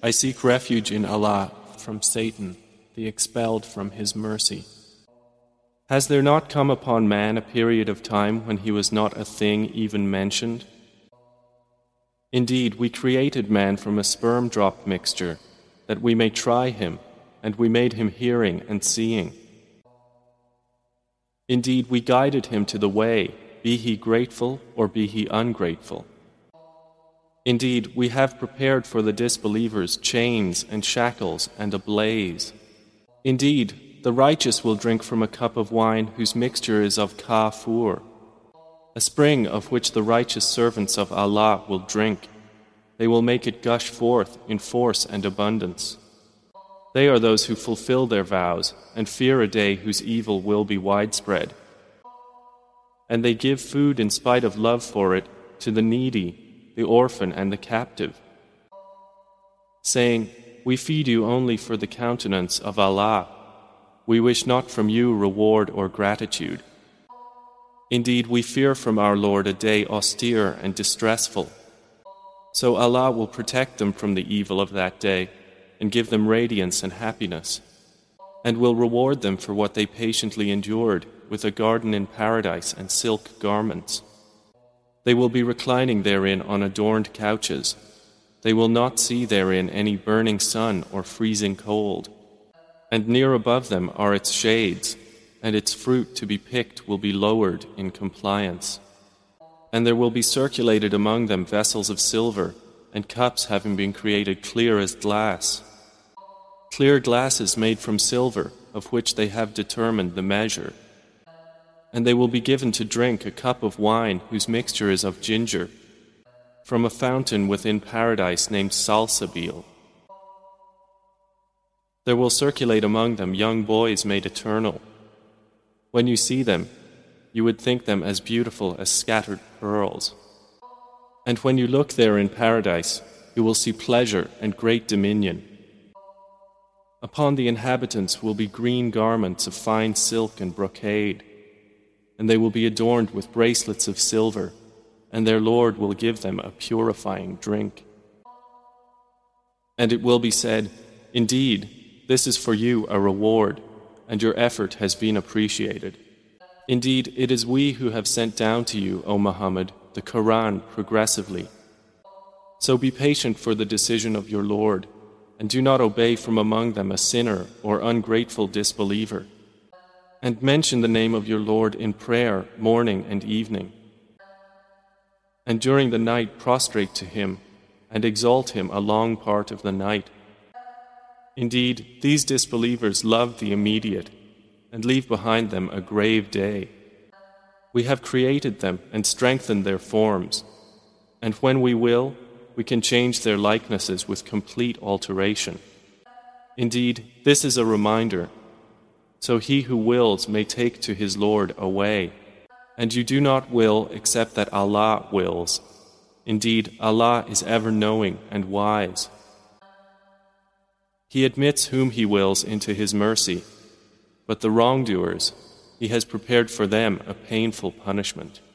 I seek refuge in Allah from Satan, the expelled from His mercy. Has there not come upon man a period of time when he was not a thing even mentioned? Indeed, we created man from a sperm drop mixture, that we may try him, and we made him hearing and seeing. Indeed, we guided him to the way, be he grateful or be he ungrateful. Indeed, we have prepared for the disbelievers chains and shackles and a blaze. Indeed, the righteous will drink from a cup of wine whose mixture is of kafur, a spring of which the righteous servants of Allah will drink. They will make it gush forth in force and abundance. They are those who fulfill their vows and fear a day whose evil will be widespread. And they give food in spite of love for it to the needy, the orphan and the captive, saying, "We feed you only for the countenance of Allah. We wish not from you reward or gratitude. Indeed, we fear from our Lord a day austere and distressful. So Allah will protect them from the evil of that day and give them radiance and happiness, and will reward them for what they patiently endured with a garden in paradise and silk garments. They will be reclining therein on adorned couches. They will not see therein any burning sun or freezing cold. And near above them are its shades, and its fruit to be picked will be lowered in compliance. And there will be circulated among them vessels of silver, and cups having been created clear as glass. Clear glasses made from silver, of which they have determined the measure. And they will be given to drink a cup of wine whose mixture is of ginger, from a fountain within paradise named Salsabil. There will circulate among them young boys made eternal. When you see them, you would think them as beautiful as scattered pearls. And when you look there in paradise, you will see pleasure and great dominion. Upon the inhabitants will be green garments of fine silk and brocade, and they will be adorned with bracelets of silver, and their Lord will give them a purifying drink. And it will be said, "Indeed, this is for you a reward, and your effort has been appreciated. Indeed, it is we who have sent down to you, O Muhammad, the Quran progressively. So be patient for the decision of your Lord, and do not obey from among them a sinner or ungrateful disbeliever. And mention the name of your Lord in prayer morning and evening. And during the night prostrate to Him, and exalt Him a long part of the night. Indeed, these disbelievers love the immediate, and leave behind them a grave day. We have created them and strengthened their forms, and when we will, we can change their likenesses with complete alteration. Indeed, this is a reminder, so he who wills may take to his Lord a way, and you do not will except that Allah wills. Indeed, Allah is ever knowing and wise. He admits whom He wills into His mercy, but the wrongdoers, He has prepared for them a painful punishment.